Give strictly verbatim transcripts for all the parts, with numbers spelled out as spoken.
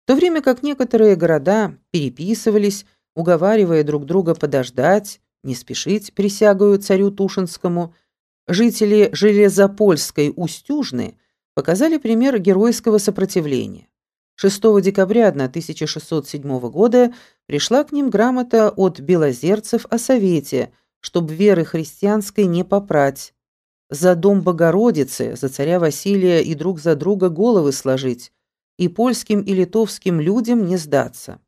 то время как некоторые города переписывались, уговаривая друг друга подождать, не спешить присягою царю Тушинскому, жители Железопольской Устюжны показали пример геройского сопротивления. шестого декабря тысяча шестьсот седьмого года пришла к ним грамота от белозерцев о совете, чтоб веры христианской не попрать, за дом Богородицы, за царя Василия и друг за друга головы сложить, и польским и литовским людям не сдаться.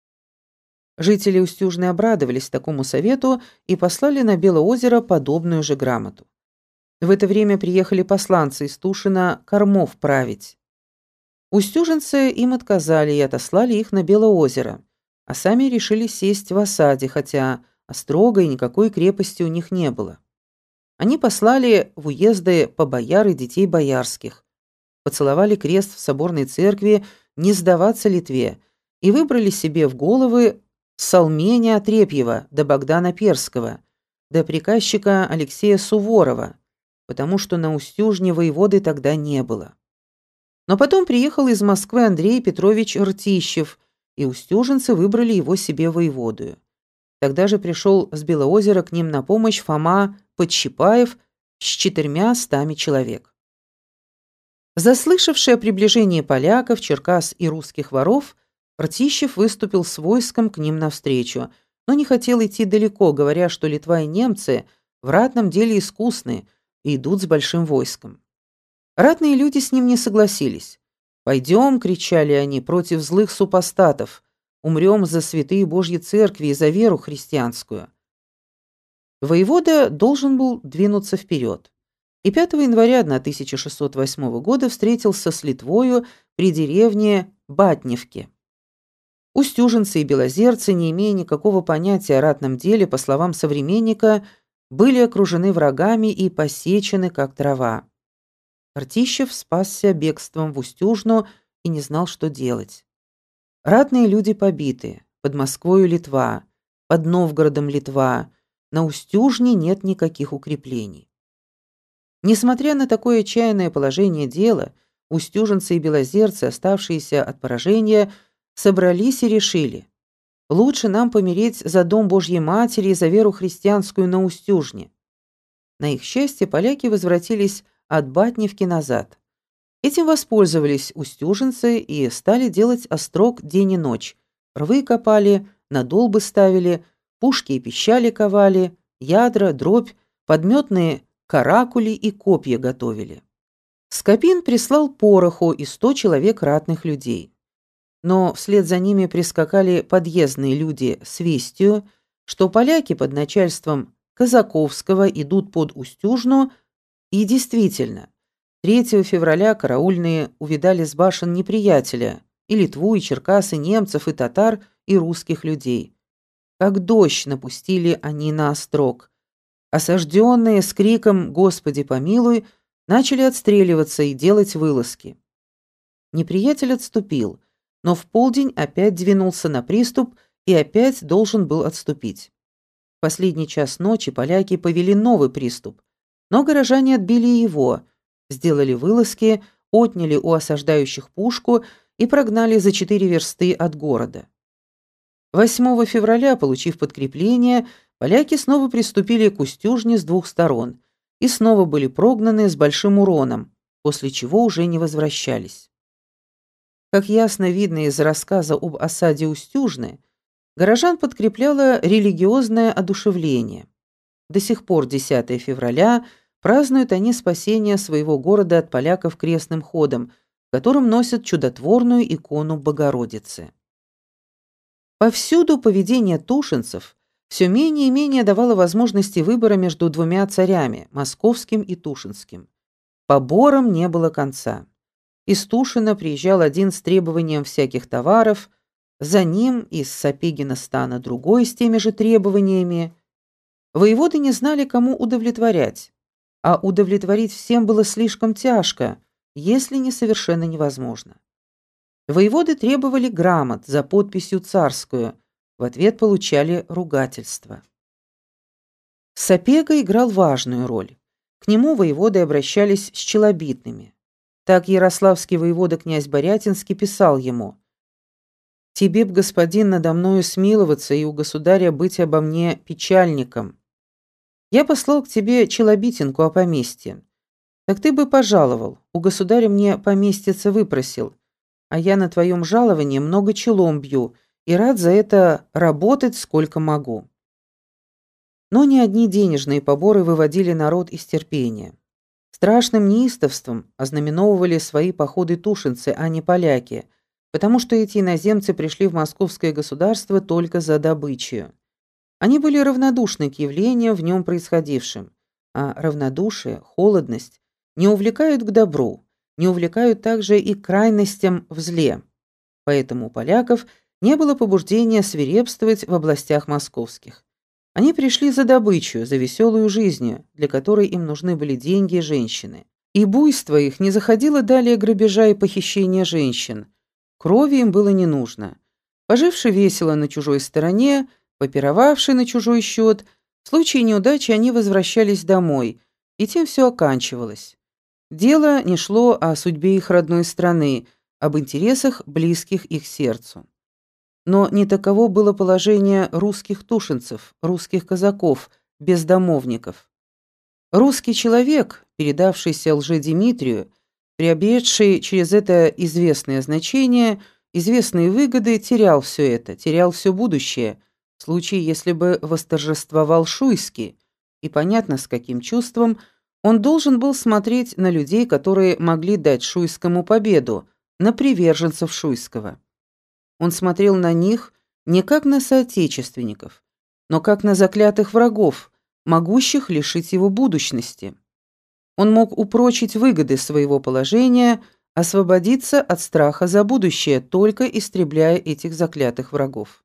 Жители Устюжны обрадовались такому совету и послали на Белоозеро подобную же грамоту. В это время приехали посланцы из Тушина кормов править. Устюженцы им отказали и отослали их на Белоозеро, а сами решили сесть в осаде, хотя острога и никакой крепости у них не было. Они послали в уезды по бояр и детей боярских, поцеловали крест в соборной церкви не сдаваться Литве и выбрали себе в головы Салменя Отрепьева да Богдана Перского, да приказчика Алексея Суворова, потому что на Устюжне воеводы тогда не было. Но потом приехал из Москвы Андрей Петрович Ртищев, и устюженцы выбрали его себе воеводою. Тогда же пришел с Белоозера к ним на помощь Фома Подщипаев с четырьмя стами человек. Заслышавший о приближении поляков, черкас и русских воров, Ртищев выступил с войском к ним навстречу, но не хотел идти далеко, говоря, что Литва и немцы в ратном деле искусны и идут с большим войском. Ратные люди с ним не согласились. «Пойдем», — кричали они, — «против злых супостатов, умрем за святые Божьи церкви и за веру христианскую». Воевода должен был двинуться вперед, и пятого января тысяча шестьсот восьмого года встретился с Литвою при деревне Батневке. Устюженцы и белозерцы, не имея никакого понятия о ратном деле, по словам современника, были окружены врагами и посечены, как трава. Ртищев спасся бегством в Устюжну и не знал, что делать. Ратные люди побиты, под Москвою Литва, под Новгородом Литва, на Устюжне нет никаких укреплений. Несмотря на такое отчаянное положение дела, устюженцы и белозерцы, оставшиеся от поражения, собрались и решили: лучше нам помереть за дом Божьей Матери и за веру христианскую на Устюжне. На их счастье поляки возвратились от Батневки назад. Этим воспользовались устюженцы и стали делать острог день и ночь. Рвы копали, надолбы ставили, пушки и пищали ковали, ядра, дробь, подметные каракули и копья готовили. Скопин прислал пороху и сто человек ратных людей. Но вслед за ними прискакали подъездные люди с вестью, что поляки под начальством Казаковского идут под Устюжну. И действительно, третьего февраля караульные увидали с башен неприятеля, и Литву, и Черкас, и немцев, и татар, и русских людей. Как дождь напустили они на острог. Осажденные с криком «Господи помилуй!» начали отстреливаться и делать вылазки. Неприятель отступил, но в полдень опять двинулся на приступ и опять должен был отступить. В последний час ночи поляки повели новый приступ, но горожане отбили его, сделали вылазки, отняли у осаждающих пушку и прогнали за четыре версты от города. восьмого февраля, получив подкрепление, поляки снова приступили к Устюжне с двух сторон и снова были прогнаны с большим уроном, после чего уже не возвращались. Как ясно видно из рассказа об осаде Устюжны, горожан подкрепляло религиозное одушевление. До сих пор десятого февраля празднуют они спасение своего города от поляков крестным ходом, в котором носят чудотворную икону Богородицы. Повсюду поведение тушинцев все менее и менее давало возможности выбора между двумя царями, московским и тушинским. Поборам не было конца. Из Тушина приезжал один с требованием всяких товаров, за ним из Сапегина стана другой с теми же требованиями. Воеводы не знали, кому удовлетворять, а удовлетворить всем было слишком тяжко, если не совершенно невозможно. Воеводы требовали грамот за подписью царскую, в ответ получали ругательства. Сапега играл важную роль. К нему воеводы обращались с челобитными. Так ярославский воевода князь Борятинский писал ему: Тебе б, господин, надо мною смиловаться и у государя быть обо мне печальником. Я послал к тебе челобитинку о поместье. Так ты бы пожаловал, у государя мне поместиться выпросил, а я на твоем жаловании много челом бью и рад за это работать сколько могу». Но не одни денежные поборы выводили народ из терпения. Страшным неистовством ознаменовывали свои походы тушинцы, а не поляки, потому что эти иноземцы пришли в московское государство только за добычей. Они были равнодушны к явлениям в нем происходившим, а равнодушие, холодность не увлекают к добру, не увлекают также и к крайностям в зле. Поэтому у поляков не было побуждения свирепствовать в областях московских. Они пришли за добычей, за веселую жизнью, для которой им нужны были деньги и женщины. И буйство их не заходило далее грабежа и похищения женщин. Крови им было не нужно. Поживши весело на чужой стороне, попировавши на чужой счет, в случае неудачи они возвращались домой, и тем все оканчивалось. Дело не шло о судьбе их родной страны, об интересах, близких их сердцу. Но не таково было положение русских тушинцев, русских казаков, бездомовников. Русский человек, передавшийся лжедимитрию, приобретший через это известное значение, известные выгоды, терял все это, терял все будущее, в случае, если бы восторжествовал Шуйский, и понятно, с каким чувством он должен был смотреть на людей, которые могли дать Шуйскому победу, на приверженцев Шуйского. Он смотрел на них не как на соотечественников, но как на заклятых врагов, могущих лишить его будущности. Он мог упрочить выгоды своего положения, освободиться от страха за будущее, только истребляя этих заклятых врагов.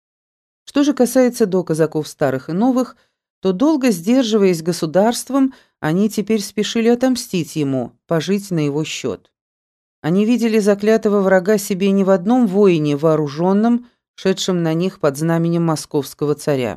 Что же касается до казаков старых и новых, то, долго сдерживаясь государством, они теперь спешили отомстить ему, пожить на его счет. Они видели заклятого врага себе не в одном воине вооруженном, шедшем на них под знаменем московского царя.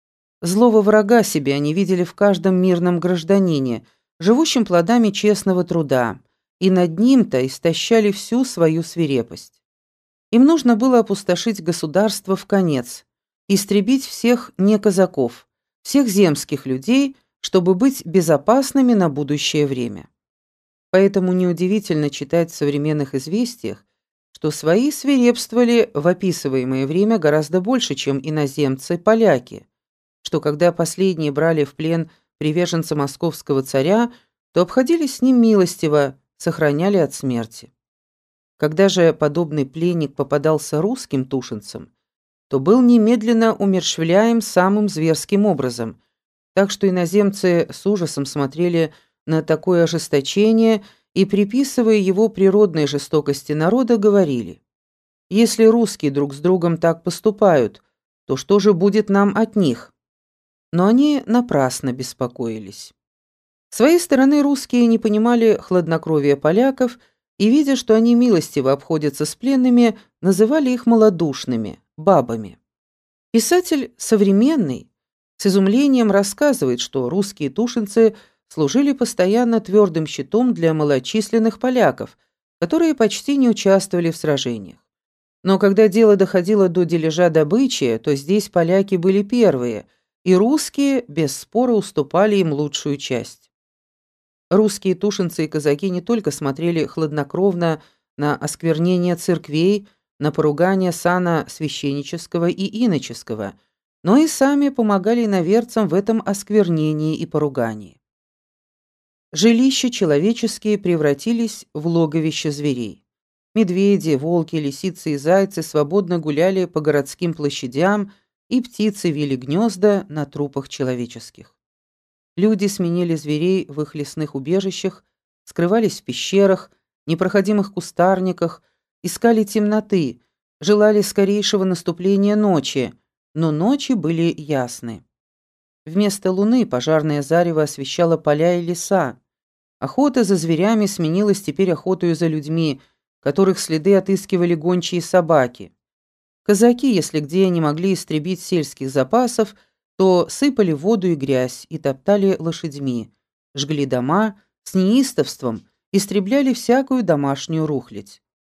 Злого врага себе они видели в каждом мирном гражданине, живущем плодами честного труда, и над ним-то истощали всю свою свирепость. Им нужно было опустошить государство вконец, истребить всех неказаков, всех земских людей, чтобы быть безопасными на будущее время. Поэтому неудивительно читать в современных известиях, что свои свирепствовали в описываемое время гораздо больше, чем иноземцы-поляки, что когда последние брали в плен приверженца московского царя, то обходились с ним милостиво, сохраняли от смерти. Когда же подобный пленник попадался русским тушинцам, то был немедленно умерщвляем самым зверским образом, так что иноземцы с ужасом смотрели на такое ожесточение и, приписывая его природной жестокости народа, говорили: «Если русские друг с другом так поступают, то что же будет нам от них?» Но они напрасно беспокоились. С своей стороны русские не понимали хладнокровия поляков и, видя, что они милостиво обходятся с пленными, называли их малодушными, бабами. Писатель современный с изумлением рассказывает, что русские тушинцы служили постоянно твердым щитом для малочисленных поляков, которые почти не участвовали в сражениях. Но когда дело доходило до дележа добычи, то здесь поляки были первые, и русские без спора уступали им лучшую часть. Русские тушинцы и казаки не только смотрели хладнокровно на осквернение церквей, на поругание сана священнического и иноческого, но и сами помогали иноверцам в этом осквернении и поругании. Жилища человеческие превратились в логовища зверей. Медведи, волки, лисицы и зайцы свободно гуляли по городским площадям, и птицы вили гнезда на трупах человеческих. Люди сменили зверей в их лесных убежищах, скрывались в пещерах, непроходимых кустарниках, искали темноты, желали скорейшего наступления ночи, но ночи были ясны. Вместо луны пожарное зарево освещало поля и леса. Охота за зверями сменилась теперь охотой за людьми, которых следы отыскивали гончие собаки. Казаки, если где не могли истребить сельских запасов, то сыпали воду и грязь и топтали лошадьми, жгли дома, с неистовством истребляли всякую домашнюю рухлядь.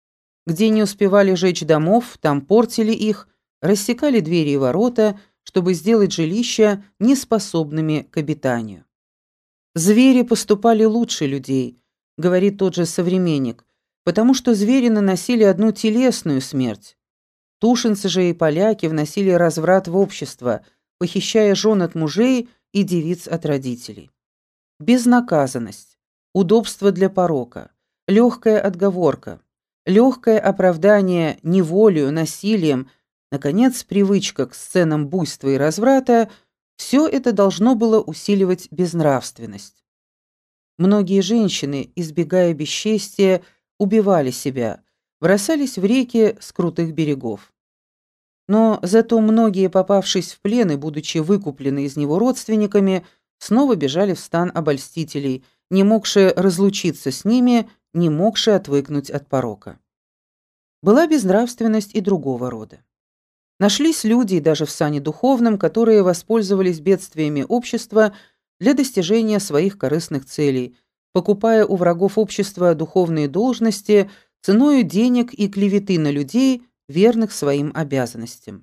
Где не успевали жечь домов, там портили их, рассекали двери и ворота, чтобы сделать жилища неспособными к обитанию. Звери поступали лучше людей, говорит тот же современник, потому что звери наносили одну телесную смерть. Тушинцы же и поляки вносили разврат в общество, похищая жен от мужей и девиц от родителей. Безнаказанность, удобство для порока, легкая отговорка, легкое оправдание неволею, насилием, наконец, привычка к сценам буйства и разврата – все это должно было усиливать безнравственность. Многие женщины, избегая бесчестия, убивали себя, бросались в реки с крутых берегов. Но зато многие, попавшись в плен и будучи выкуплены из него родственниками, снова бежали в стан обольстителей, не могшие разлучиться с ними, не могшие отвыкнуть от порока. Была безнравственность и другого рода. Нашлись люди, даже в сане духовном, которые воспользовались бедствиями общества для достижения своих корыстных целей, покупая у врагов общества духовные должности ценою денег и клеветы на людей, верных своим обязанностям.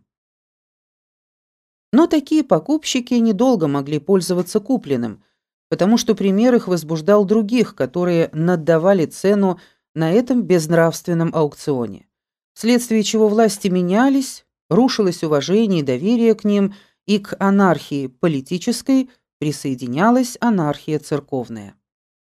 Но такие покупщики недолго могли пользоваться купленным, потому что пример их возбуждал других, которые наддавали цену на этом безнравственном аукционе, вследствие чего власти менялись, рушилось уважение и доверие к ним, и к анархии политической присоединялась анархия церковная.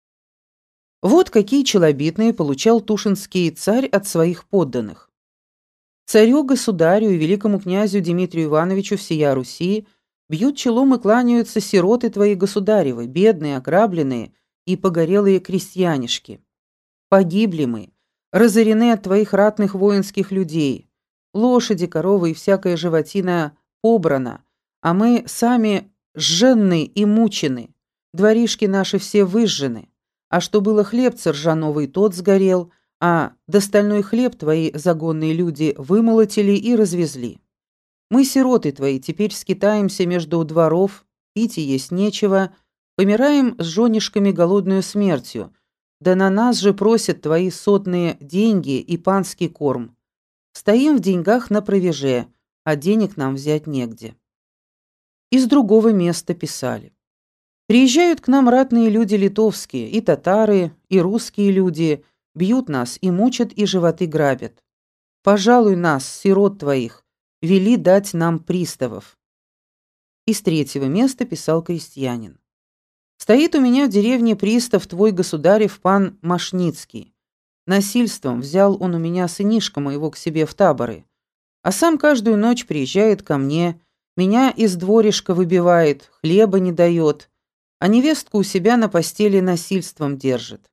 Вот какие челобитные получал тушинский царь от своих подданных. Царю-государю и великому князю Дмитрию Ивановичу всея Руси бьют челом и кланяются сироты твои государевы, бедные, ограбленные и погорелые крестьянишки. Погибли мы, разорены от твоих ратных воинских людей. Лошади, коровы и всякая животина побрана, а мы сами сженны и мучены, дворишки наши все выжжены, а что было хлебца ржановый, тот сгорел, а достальной хлеб твои загонные люди вымолотили и развезли. Мы, сироты твои, теперь скитаемся между дворов, пить и есть нечего, помираем с женишками голодную смертью, да на нас же просят твои сотные деньги и панский корм. Стоим в деньгах на провеже, а денег нам взять негде. Из другого места писали. Приезжают к нам ратные люди литовские, и татары, и русские люди, бьют нас и мучат, и животы грабят. Пожалуй нас, сирот твоих, вели дать нам приставов. Из третьего места писал крестьянин. Стоит у меня в деревне пристав твой государев пан Машницкий. Насильством взял он у меня сынишка моего к себе в таборы, а сам каждую ночь приезжает ко мне, меня из дворишка выбивает, хлеба не дает, а невестку у себя на постели насильством держит.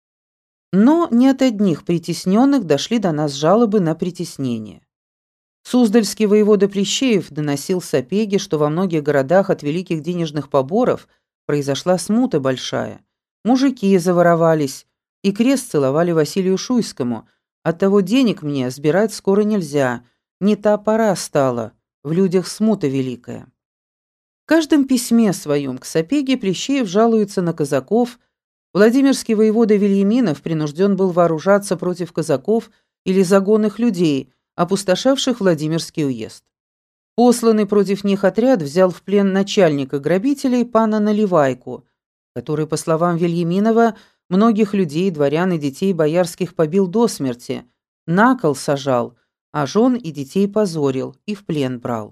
Но не от одних притесненных дошли до нас жалобы на притеснение. Суздальский воевода Плещеев доносил Сапеге, что во многих городах от великих денежных поборов произошла смута большая. Мужики заворовались, и крест целовали Василию Шуйскому. Оттого денег мне сбирать скоро нельзя, не та пора стала, в людях смута великая. В каждом письме своем к Сапеге Плещеев жалуется на казаков. Владимирский воевода Вильяминов принужден был вооружаться против казаков или загонных людей, опустошавших Владимирский уезд. Посланный против них отряд взял в плен начальника грабителей пана Наливайку, который, по словам Вильяминова, многих людей, дворян и детей боярских побил до смерти, на кол сажал, а жен и детей позорил и в плен брал.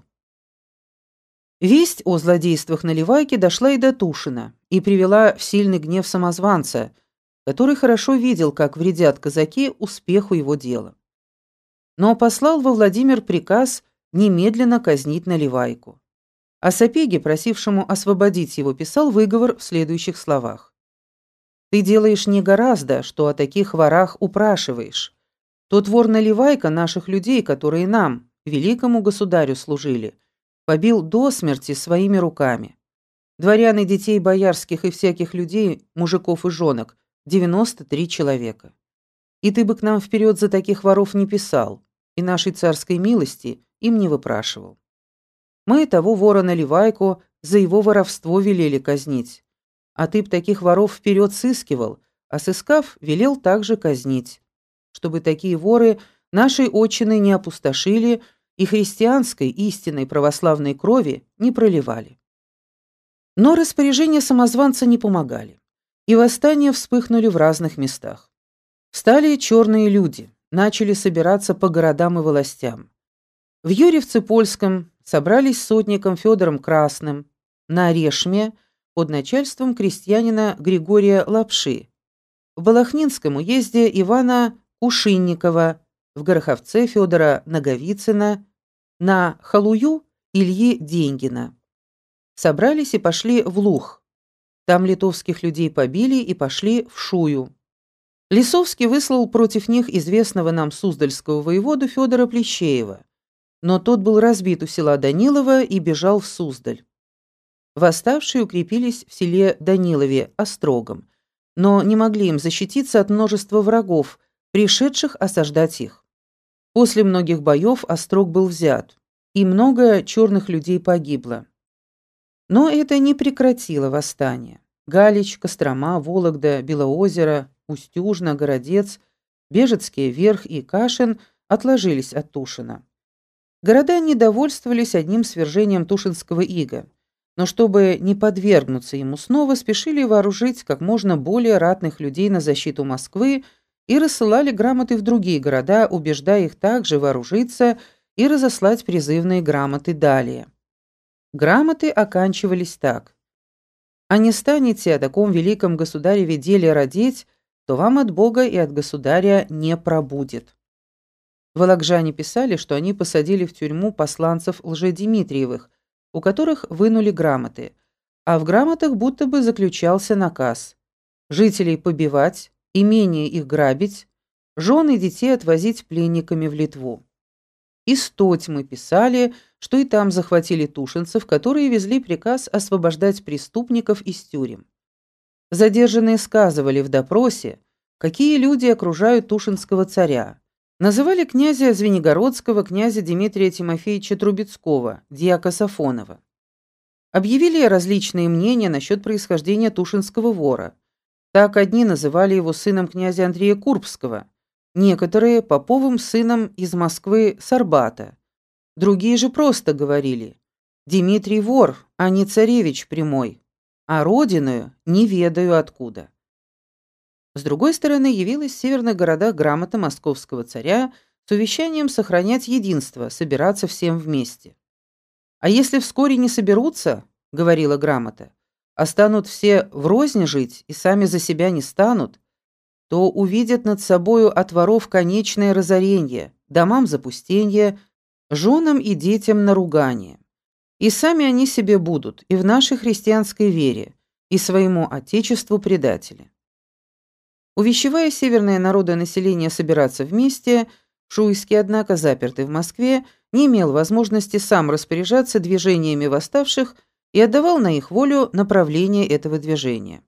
Весть о злодействах Наливайки дошла и до Тушина и привела в сильный гнев самозванца, который хорошо видел, как вредят казаки успеху его дела. Но послал во Владимир приказ немедленно казнить Наливайку. А Сапеге, просившему освободить его, писал выговор в следующих словах. «Ты делаешь не гораздо, что о таких ворах упрашиваешь. Тот вор Наливайка наших людей, которые нам, великому государю, служили, побил до смерти своими руками. Дворян и детей боярских и всяких людей, мужиков и жонок, девяносто три человека. И ты бы к нам вперед за таких воров не писал, и нашей царской милости им не выпрашивал. Мы того вора Наливайку за его воровство велели казнить, а ты б таких воров вперед сыскивал, а сыскав, велел также казнить, чтобы такие воры нашей отчины не опустошили и христианской истинной православной крови не проливали. Но распоряжения самозванца не помогали, и восстания вспыхнули в разных местах. Встали черные люди, начали собираться по городам и властям. В Юрьевце-Польском собрались с сотником Федором Красным, на Орешме под начальством крестьянина Григория Лапши, в Балахнинском уезде Ивана Кушинникова, в Гороховце Федора Наговицына, на Халую Ильи Деньгина. Собрались и пошли в Луг. Там литовских людей побили и пошли в Шую. Лисовский выслал против них известного нам суздальского воеводу Федора Плещеева, но тот был разбит у села Данилово и бежал в Суздаль. Восставшие укрепились в селе Данилове Острогом, но не могли им защититься от множества врагов, пришедших осаждать их. После многих боев Острог был взят, и много черных людей погибло. Но это не прекратило восстание. Галич, Кострома, Вологда, Белоозеро, Устюжна, Городец, Бежецкий Верх и Кашин отложились от Тушина. Города недовольствовались одним свержением Тушинского ига, но чтобы не подвергнуться ему снова, спешили вооружить как можно более ратных людей на защиту Москвы и рассылали грамоты в другие города, убеждая их также вооружиться и разослать призывные грамоты далее. Грамоты оканчивались так: «А не станете о таком великом государеве деле родить, то вам от Бога и от государя не пробудет». Вологжане писали, что они посадили в тюрьму посланцев Лжедимитриевых, у которых вынули грамоты, а в грамотах будто бы заключался наказ жителей побивать, имения их грабить, жен и детей отвозить пленниками в Литву. Из Тотьмы писали, что и там захватили тушинцев, которые везли приказ освобождать преступников из тюрем. Задержанные сказывали в допросе, какие люди окружают тушинского царя. Называли князя Звенигородского, князя Дмитрия Тимофеевича Трубецкого, дьяка Сафонова. Объявили различные мнения насчет происхождения тушинского вора. Так одни называли его сыном князя Андрея Курбского, некоторые – поповым сыном из Москвы Сарбата. Другие же просто говорили: «Дмитрий вор, а не царевич прямой, а родиною не ведаю откуда». С другой стороны, явилась в северных городах грамота московского царя с увещанием сохранять единство, собираться всем вместе. «А если вскоре не соберутся, — говорила грамота, — а станут все врознь жить и сами за себя не станут, то увидят над собою от воров конечное разорение, домам запустение, женам и детям наругание. И сами они себе будут и в нашей христианской вере, и своему отечеству предатели». Увещевая северное народонаселение собираться вместе, Шуйский, однако, запертый в Москве, не имел возможности сам распоряжаться движениями восставших и отдавал на их волю направление этого движения.